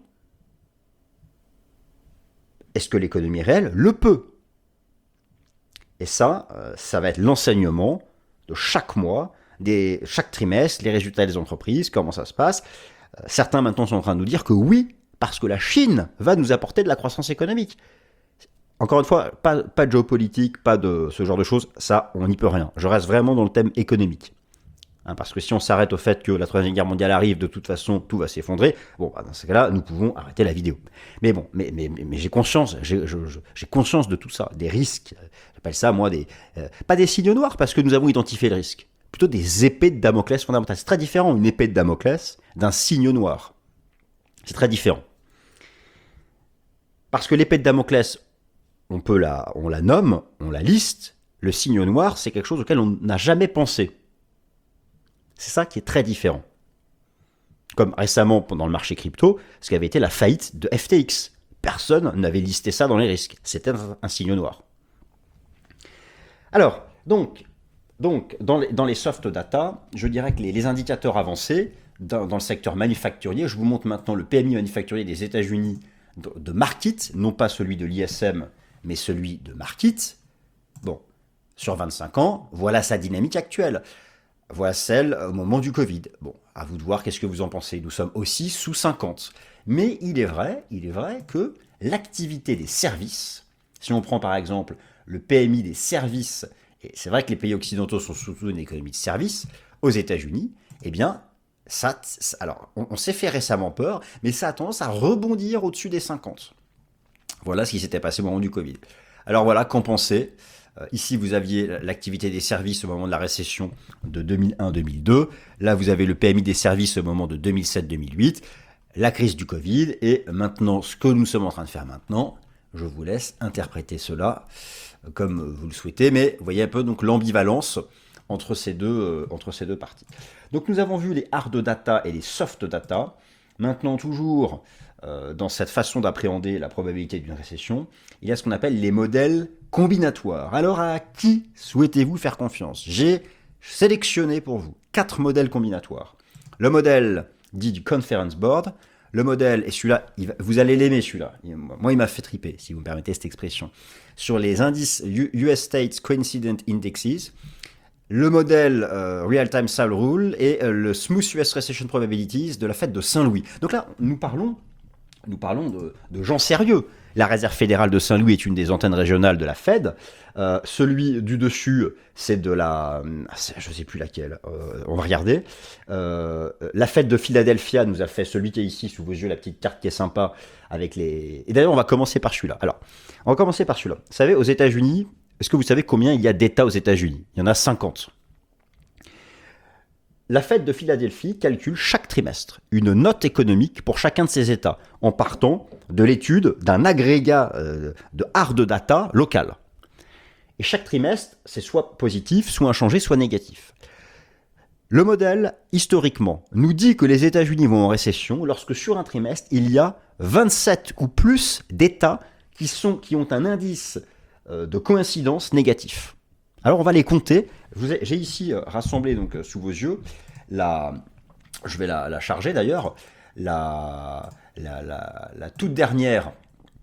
est-ce que l'économie réelle le peut? Et ça va être l'enseignement de chaque mois, chaque trimestre, les résultats des entreprises, comment ça se passe. Certains maintenant sont en train de nous dire que oui, parce que la Chine va nous apporter de la croissance économique. Encore une fois, pas de géopolitique, pas de ce genre de choses, ça, on n'y peut rien. Je reste vraiment dans le thème économique. hein, parce que si on s'arrête au fait que la Troisième Guerre mondiale arrive, de toute façon, tout va s'effondrer, bon, bah, dans ce cas-là, nous pouvons arrêter la vidéo. Mais bon, mais j'ai conscience, j'ai conscience de tout ça, des risques, j'appelle ça, moi, pas des signes noirs, parce que nous avons identifié le risque, plutôt des épées de Damoclès fondamentales. C'est très différent, une épée de Damoclès, d'un signe noir. C'est très différent. Parce que l'épée de Damoclès, on la nomme, on la liste. Le signe noir, c'est quelque chose auquel on n'a jamais pensé. C'est ça qui est très différent. Comme récemment, pendant le marché crypto, ce qui avait été la faillite de FTX. Personne n'avait listé ça dans les risques. C'était un signe noir. Alors, donc dans les soft data, je dirais que les indicateurs avancés, dans le secteur manufacturier, je vous montre maintenant le PMI manufacturier des États-Unis de Markit, non pas celui de l'ISM, mais celui de Markit. Bon, sur 25 ans, voilà sa dynamique actuelle. Voilà celle au moment du Covid. Bon, à vous de voir qu'est-ce que vous en pensez. Nous sommes aussi sous 50. Mais il est vrai que l'activité des services, si on prend par exemple le PMI des services, et c'est vrai que les pays occidentaux sont surtout une économie de services, aux États-Unis, eh bien, alors, on s'est fait récemment peur, mais ça a tendance à rebondir au-dessus des 50. Voilà ce qui s'était passé au moment du Covid. Alors voilà, qu'en pensez ? Ici, vous aviez l'activité des services au moment de la récession de 2001-2002. Là, vous avez le PMI des services au moment de 2007-2008, la crise du Covid. Et maintenant, ce que nous sommes en train de faire maintenant, je vous laisse interpréter cela comme vous le souhaitez. Mais vous voyez un peu donc l'ambivalence entre ces deux parties. Donc nous avons vu les hard data et les soft data. Maintenant, toujours dans cette façon d'appréhender la probabilité d'une récession, il y a ce qu'on appelle les modèles combinatoires. Alors à qui souhaitez-vous faire confiance ? J'ai sélectionné pour vous 4 modèles combinatoires. Le modèle dit du Conference Board, le modèle, et celui-là, vous allez l'aimer celui-là, moi il m'a fait triper, si vous me permettez cette expression, sur les indices US States Coincident Indexes, le modèle Real-Time Sal Rule et le Smooth US Recession Probabilities de la Fed de Saint-Louis. Donc là, nous parlons de gens sérieux. La Réserve fédérale de Saint-Louis est une des antennes régionales de la Fed. Celui du dessus, c'est de la... je ne sais plus laquelle. On va regarder. La Fed de Philadelphia nous a fait celui qui est ici sous vos yeux, la petite carte qui est sympa avec les... Et d'ailleurs, on va commencer par celui-là. Alors, on va commencer par celui-là. Vous savez, aux États-Unis, est-ce que vous savez combien il y a d'États aux États-Unis ? Il y en a 50. La Fed de Philadelphie calcule chaque trimestre une note économique pour chacun de ces États, en partant de l'étude d'un agrégat de hard data local. Et chaque trimestre, c'est soit positif, soit inchangé, soit négatif. Le modèle, historiquement, nous dit que les États-Unis vont en récession lorsque sur un trimestre, il y a 27 ou plus d'États qui ont un indice de coïncidence négatif. Alors on va les compter. J'ai ici rassemblé donc sous vos yeux je vais la charger d'ailleurs, la toute dernière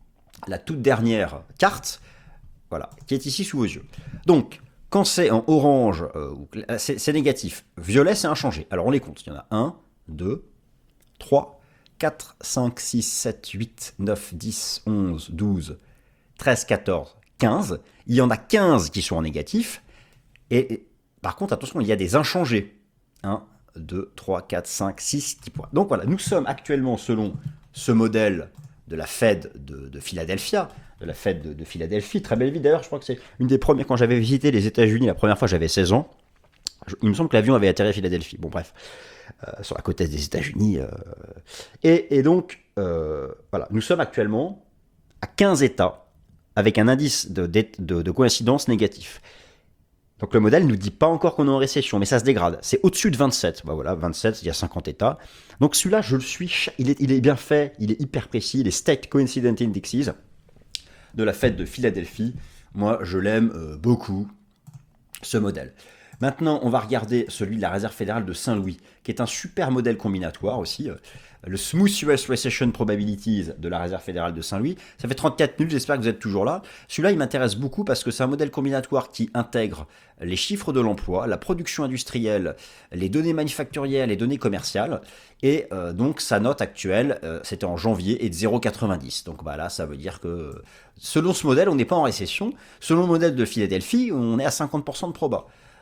carte, voilà, qui est ici sous vos yeux. Donc quand c'est en orange, c'est négatif. Violet, c'est inchangé. Alors on les compte. Il y en a 1, 2, 3, 4, 5, 6, 7, 8, 9, 10, 11, 12, 13, 14, 15. Il y en a 15 qui sont en négatif. Et par contre, attention, il y a des inchangés. 1, 2, 3, 4, 5, 6 petits points. Donc voilà, nous sommes actuellement selon ce modèle de la Fed de Philadelphia, de la Fed de Philadelphie. Très belle ville d'ailleurs, je crois que c'est une des premières. Quand j'avais visité les États-Unis la première fois, j'avais 16 ans. Il me semble que l'avion avait atterri à Philadelphie. Bon, bref, sur la côte est des États-Unis. Et donc, voilà, nous sommes actuellement à 15 États avec un indice de coïncidence négatif. Donc le modèle ne nous dit pas encore qu'on est en récession, mais ça se dégrade. C'est au-dessus de 27. Ben voilà, 27, il y a 50 États. Donc celui-là, je le suis. Il est bien fait, il est hyper précis. Les State Coincident Indexes de la Fed de Philadelphie. Moi, je l'aime beaucoup, ce modèle. Maintenant, on va regarder celui de la Réserve fédérale de Saint-Louis, qui est un super modèle combinatoire aussi. Le Smooth US Recession Probabilities de la Réserve fédérale de Saint-Louis. Ça fait 34 minutes, j'espère que vous êtes toujours là. Celui-là, il m'intéresse beaucoup parce que c'est un modèle combinatoire qui intègre les chiffres de l'emploi, la production industrielle, les données manufacturières, les données commerciales. Et donc, sa note actuelle, c'était en janvier, est de 0,90. Donc bah, là, ça veut dire que selon ce modèle, on n'est pas en récession. Selon le modèle de Philadelphie, on est à 50% de proba.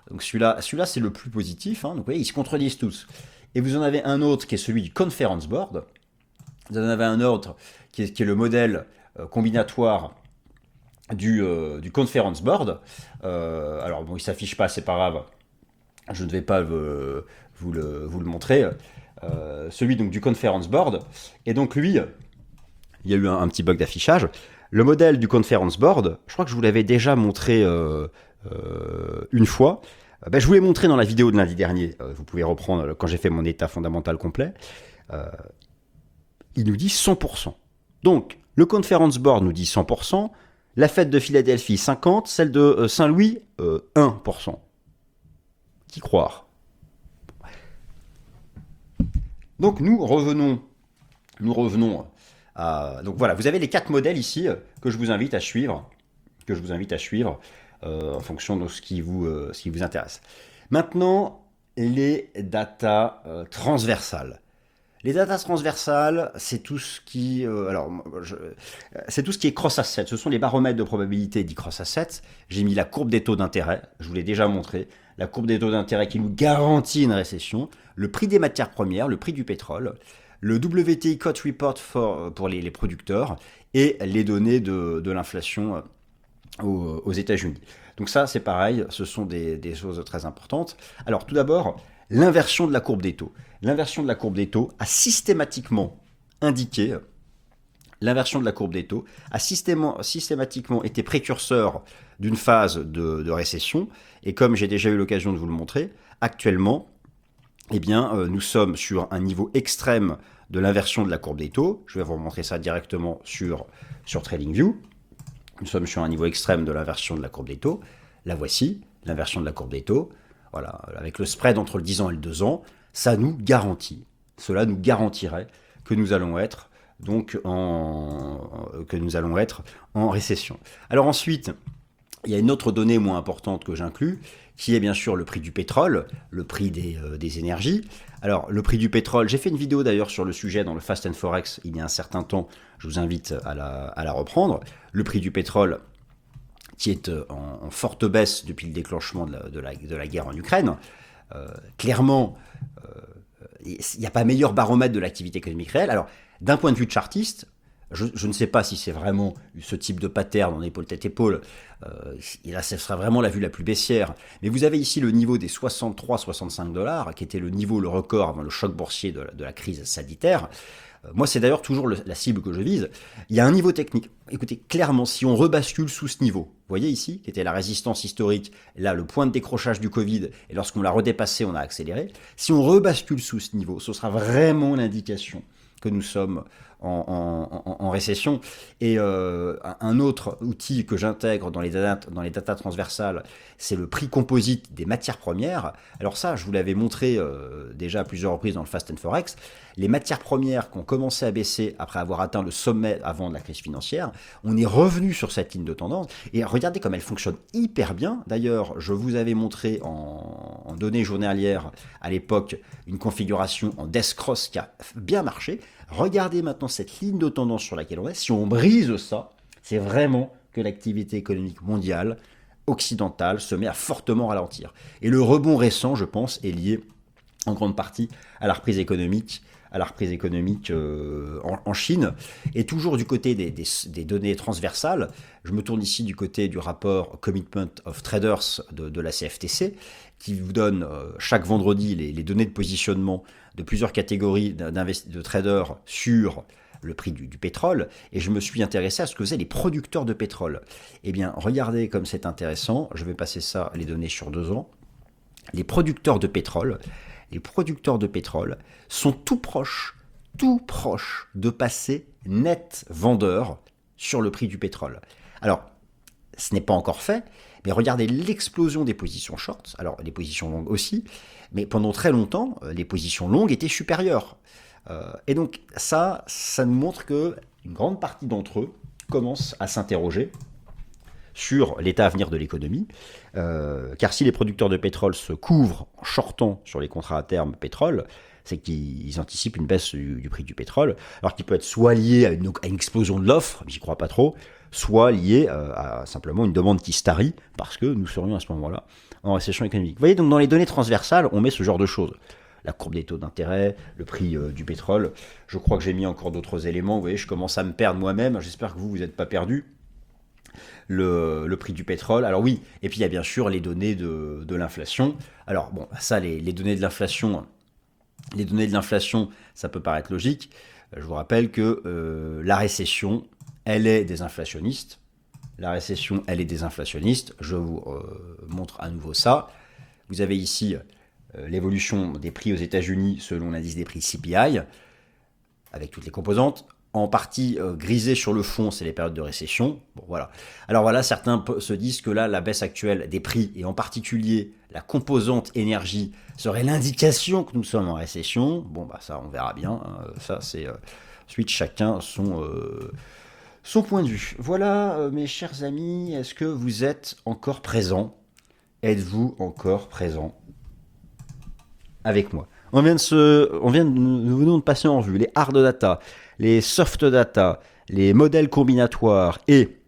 Donc celui-là c'est le plus positif. Donc vous voyez, ils se contredisent tous. Et vous en avez un autre qui est celui du Conference Board. Vous en avez un autre qui est le modèle combinatoire du Conference Board. Alors bon, il s'affiche pas, c'est pas grave. Je ne vais pas vous le montrer. Celui donc du Conference Board. Et donc lui, il y a eu un petit bug d'affichage. Le modèle du Conference Board, je crois que je vous l'avais déjà montré une fois. Je vous l'ai montré dans la vidéo de lundi dernier. Vous pouvez reprendre quand j'ai fait mon état fondamental complet. Il nous dit 100%. Donc, le Conference Board nous dit 100%. La fête de Philadelphie, 50%. Celle de Saint-Louis, 1%. Qui croire? Donc, nous revenons à... Donc voilà, vous avez les 4 modèles ici que je vous invite à suivre. En fonction de ce qui vous intéresse. Maintenant, les datas transversales. Les datas transversales, c'est tout ce qui, c'est tout ce qui est cross-asset. Ce sont les baromètres de probabilité dits cross-asset. J'ai mis la courbe des taux d'intérêt. Je vous l'ai déjà montré. La courbe des taux d'intérêt qui nous garantit une récession. Le prix des matières premières, le prix du pétrole. Le WTI Cote Report pour les producteurs. Et les données de l'inflation aux États-Unis. Donc ça, c'est pareil. Ce sont des choses très importantes. Alors, tout d'abord, l'inversion de la courbe des taux. L'inversion de la courbe des taux a systématiquement indiqué, l'inversion de la courbe des taux a systématiquement été précurseur d'une phase de récession. Et comme j'ai déjà eu l'occasion de vous le montrer, actuellement, eh bien, nous sommes sur un niveau extrême de l'inversion de la courbe des taux. Je vais vous montrer ça directement sur TradingView. Nous sommes sur un niveau extrême de l'inversion de la courbe des taux. La voici, l'inversion de la courbe des taux. Voilà, avec le spread entre le 10 ans et le 2 ans, cela nous garantirait que nous allons être en récession. Alors ensuite, il y a une autre donnée moins importante que j'inclus, qui est bien sûr le prix du pétrole, le prix des énergies. Alors le prix du pétrole, j'ai fait une vidéo d'ailleurs sur le sujet dans le Fast and Forex il y a un certain temps, je vous invite à la reprendre. Le prix du pétrole qui est en forte baisse depuis le déclenchement de la guerre en Ukraine. Clairement, il n'y a pas meilleur baromètre de l'activité économique réelle. Alors, d'un point de vue de chartiste, je ne sais pas si c'est vraiment ce type de pattern en épaule-tête-épaule. Et là, ce sera vraiment la vue la plus baissière. Mais vous avez ici le niveau des 63-65 $, qui était le record avant le choc boursier de la crise sanitaire. Moi, c'est d'ailleurs toujours la cible que je vise. Il y a un niveau technique. Écoutez, clairement, si on rebascule sous ce niveau, vous voyez ici, qui était la résistance historique, là, le point de décrochage du Covid, et lorsqu'on l'a redépassé, on a accéléré. Si on rebascule sous ce niveau, ce sera vraiment l'indication que nous sommes en récession. Et un autre outil que j'intègre dans les data transversales, c'est le prix composite des matières premières. Alors ça, je vous l'avais montré déjà à plusieurs reprises dans le Fast and Forex. Les matières premières qui ont commencé à baisser après avoir atteint le sommet avant de la crise financière, on est revenu sur cette ligne de tendance. Et regardez comme elle fonctionne hyper bien. D'ailleurs, je vous avais montré en données journalières à l'époque une configuration en Death Cross qui a bien marché. Regardez maintenant cette ligne de tendance sur laquelle on est. Si on brise ça, c'est vraiment que l'activité économique mondiale, occidentale, se met à fortement ralentir. Et le rebond récent, je pense, est lié en grande partie à la reprise économique en Chine. Et toujours du côté des données transversales, je me tourne ici du côté du rapport Commitment of Traders de la CFTC, qui vous donne chaque vendredi les données de positionnement de plusieurs catégories de traders sur le prix du pétrole, et je me suis intéressé à ce que faisaient les producteurs de pétrole. Eh bien, regardez comme c'est intéressant, je vais passer ça, les données sur 2 ans. Les producteurs de pétrole sont tout proches de passer net vendeur sur le prix du pétrole. Alors, ce n'est pas encore fait, mais regardez l'explosion des positions short, alors les positions longues aussi, mais pendant très longtemps, les positions longues étaient supérieures. Et donc ça nous montre qu'une grande partie d'entre eux commencent à s'interroger sur l'état à venir de l'économie, car si les producteurs de pétrole se couvrent en shortant sur les contrats à terme pétrole, c'est qu'ils anticipent une baisse du prix du pétrole, alors qu'il peut être soit lié à une explosion de l'offre, j'y crois pas trop, soit lié à simplement une demande qui se tarit, parce que nous serions à ce moment-là en récession économique. Vous voyez, donc dans les données transversales, on met ce genre de choses. La courbe des taux d'intérêt, le prix du pétrole. Je crois que j'ai mis encore d'autres éléments. Vous voyez, je commence à me perdre moi-même. J'espère que vous n'êtes pas perdus. Le prix du pétrole. Alors oui, et puis il y a bien sûr les données de l'inflation. Alors bon, ça, les données de l'inflation, ça peut paraître logique. Je vous rappelle que la récession, elle est désinflationniste. La récession, elle est désinflationniste. Je vous montre à nouveau ça. Vous avez ici l'évolution des prix aux États-Unis selon l'indice des prix CPI, avec toutes les composantes. En partie grisé sur le fond, c'est les périodes de récession. Bon, voilà. Alors voilà, certains se disent que là, la baisse actuelle des prix, et en particulier la composante énergie, serait l'indication que nous sommes en récession. Bon, bah ça, on verra bien. Ça, c'est ensuite chacun son point de vue. Voilà, mes chers amis, est-ce que vous êtes encore présents? Êtes-vous encore présents avec moi? Nous venons de passer en revue les hard data, les soft data, les modèles combinatoires et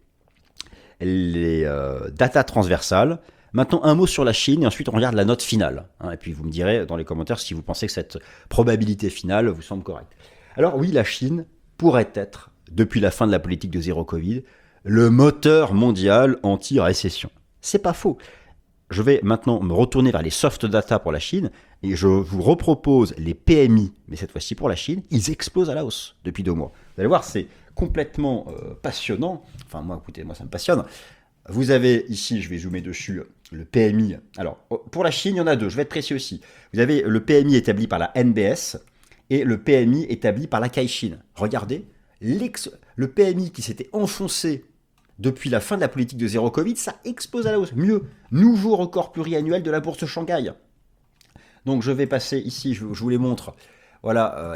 les data transversales. Maintenant, un mot sur la Chine et ensuite on regarde la note finale. Et puis vous me direz dans les commentaires si vous pensez que cette probabilité finale vous semble correcte. Alors oui, la Chine pourrait être, depuis la fin de la politique de zéro Covid, le moteur mondial anti-récession. C'est pas faux. Je vais maintenant me retourner vers les soft data pour la Chine et je vous repropose les PMI, mais cette fois-ci pour la Chine, ils explosent à la hausse depuis 2 mois. Vous allez voir, c'est complètement passionnant. Enfin, moi, écoutez, moi, ça me passionne. Vous avez ici, je vais zoomer dessus, le PMI. Alors, pour la Chine, il y en a 2, je vais être précis aussi. Vous avez le PMI établi par la NBS et le PMI établi par la Caixin. Regardez, le PMI qui s'était enfoncé depuis la fin de la politique de zéro Covid, ça explose à la hausse. Mieux, nouveau record pluriannuel de la bourse de Shanghai. Donc je vais passer ici, je vous les montre. Voilà,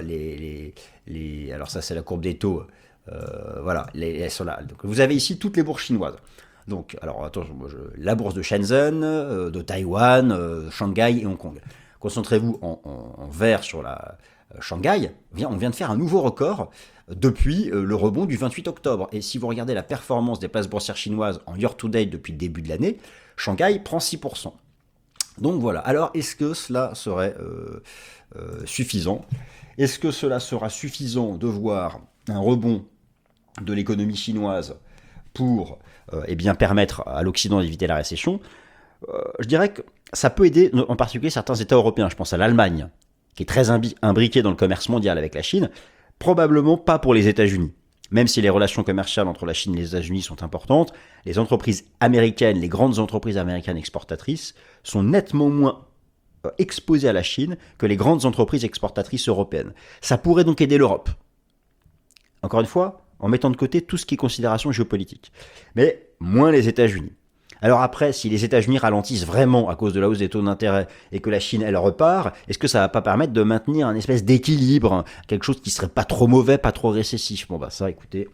alors ça c'est la courbe des taux. Voilà, elles sont là. Donc, vous avez ici toutes les bourses chinoises. Donc, alors attention, la bourse de Shenzhen, de Taïwan, Shanghai et Hong Kong. Concentrez-vous en vert sur la Shanghai. On vient de faire un nouveau record depuis le rebond du 28 octobre. Et si vous regardez la performance des places boursières chinoises en year-to-date depuis le début de l'année, Shanghai prend 6%. Donc voilà. Alors, est-ce que cela serait suffisant? Est-ce que cela sera suffisant de voir un rebond de l'économie chinoise pour bien permettre à l'Occident d'éviter la récession? Je dirais que ça peut aider en particulier certains États européens. Je pense à l'Allemagne, qui est très imbriquée dans le commerce mondial avec la Chine. Probablement pas pour les États-Unis. Même si les relations commerciales entre la Chine et les États-Unis sont importantes, les entreprises américaines, les grandes entreprises américaines exportatrices, sont nettement moins exposées à la Chine que les grandes entreprises exportatrices européennes. Ça pourrait donc aider l'Europe. Encore une fois, en mettant de côté tout ce qui est considération géopolitique. Mais moins les États-Unis. Alors après, si les États-Unis ralentissent vraiment à cause de la hausse des taux d'intérêt et que la Chine, elle repart, est-ce que ça va pas permettre de maintenir un espèce d'équilibre, quelque chose qui serait pas trop mauvais, pas trop récessif? Bon bah ça, écoutez,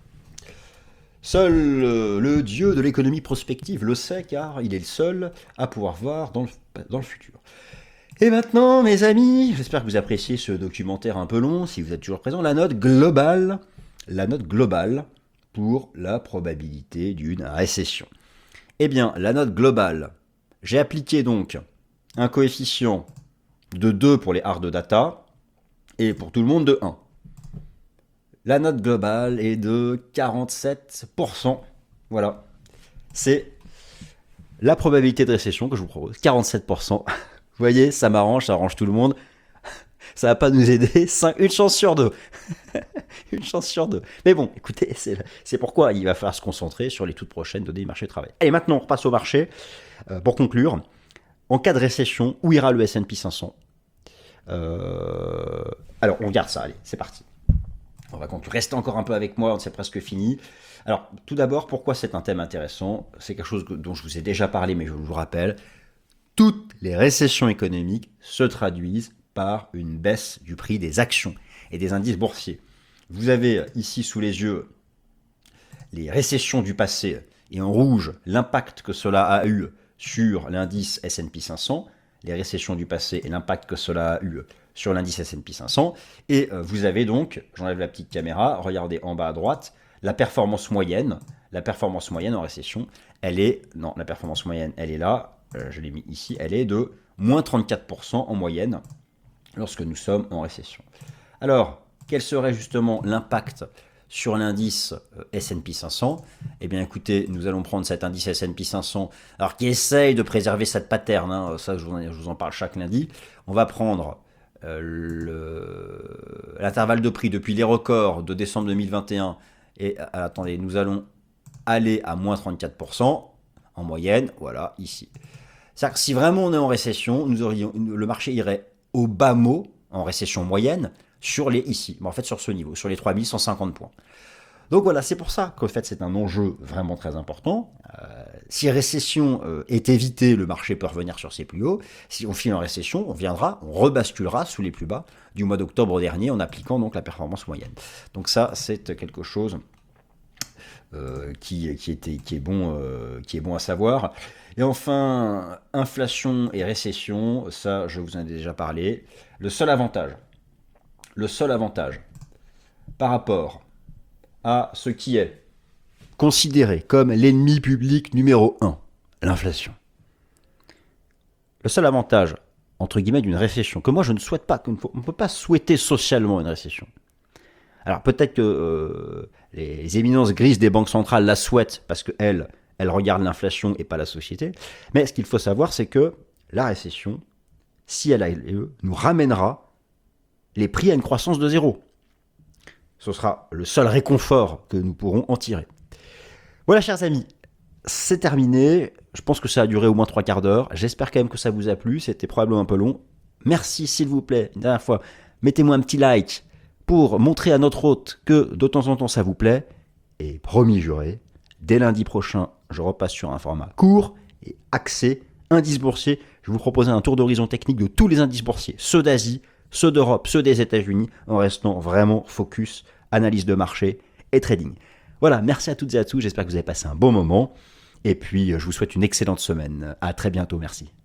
seul le dieu de l'économie prospective le sait, car il est le seul à pouvoir voir dans le futur. Et maintenant, mes amis, j'espère que vous appréciez ce documentaire un peu long, si vous êtes toujours présent, la note globale pour la probabilité d'une récession. Eh bien, la note globale, j'ai appliqué donc un coefficient de 2 pour les hard data et pour tout le monde de 1. La note globale est de 47%. Voilà. C'est la probabilité de récession que je vous propose. 47%. Vous voyez, ça m'arrange, ça arrange tout le monde. Ça va pas nous aider. Une chance sur 2. Une chance sur 2. Mais bon, écoutez, c'est pourquoi il va falloir se concentrer sur les toutes prochaines données du marché du travail. Allez, maintenant, on repasse au marché. Pour conclure, en cas de récession, où ira le S&P 500 ? Alors, on regarde ça. Allez, c'est parti. On va rester encore un peu avec moi, c'est presque fini. Alors, tout d'abord, pourquoi c'est un thème intéressant ? C'est quelque chose dont je vous ai déjà parlé, mais je vous rappelle. Toutes les récessions économiques se traduisent par une baisse du prix des actions et des indices boursiers. Vous avez ici sous les yeux les récessions du passé et en rouge l'impact que cela a eu sur l'indice S&P 500, les récessions du passé et l'impact que cela a eu sur l'indice S&P 500. Et vous avez donc, j'enlève la petite caméra, regardez en bas à droite, la performance moyenne, la performance moyenne en récession, elle est, non, la performance moyenne, elle est là, je l'ai mis ici, elle est de moins 34% en moyenne lorsque nous sommes en récession. Alors, quel serait justement l'impact sur l'indice S&P 500? Eh bien écoutez, nous allons prendre cet indice S&P 500, alors qui essaye de préserver cette pattern, hein, ça je vous en parle chaque lundi. On va prendre l'intervalle de prix depuis les records de décembre 2021 et attendez, nous allons aller à moins 34% en moyenne, voilà, ici. C'est-à-dire que si vraiment on est en récession, le marché irait au bas mot, en récession moyenne, sur les ici, mais en fait sur ce niveau, sur les 3150 points. Donc voilà, c'est pour ça qu'en fait c'est un enjeu vraiment très important. Si récession est évitée, le marché peut revenir sur ses plus hauts. Si on file en récession, on rebasculera sous les plus bas du mois d'octobre dernier en appliquant donc la performance moyenne. Donc ça, c'est quelque chose qui est bon à savoir. Et enfin, inflation et récession, ça je vous en ai déjà parlé. Le seul avantage par rapport à ce qui est considéré comme l'ennemi public numéro 1, l'inflation. Le seul avantage, entre guillemets, d'une récession, que moi je ne souhaite pas, on ne peut pas souhaiter socialement une récession. Alors peut-être que les éminences grises des banques centrales la souhaitent parce qu'elles regardent l'inflation et pas la société. Mais ce qu'il faut savoir, c'est que la récession, si elle a lieu, nous ramènera les prix à une croissance de zéro. Ce sera le seul réconfort que nous pourrons en tirer. Voilà, chers amis, c'est terminé. Je pense que ça a duré au moins 3 quarts d'heure. J'espère quand même que ça vous a plu. C'était probablement un peu long. Merci, s'il vous plaît, une dernière fois, mettez-moi un petit like pour montrer à notre hôte que de temps en temps ça vous plaît. Et promis juré, dès lundi prochain, je repasse sur un format court et axé, indice boursier. Je vais vous proposer un tour d'horizon technique de tous les indices boursiers, ceux d'Asie, ceux d'Europe, ceux des États-Unis, en restant vraiment focus, analyse de marché et trading. Voilà, merci à toutes et à tous, j'espère que vous avez passé un bon moment, et puis je vous souhaite une excellente semaine. À très bientôt, merci.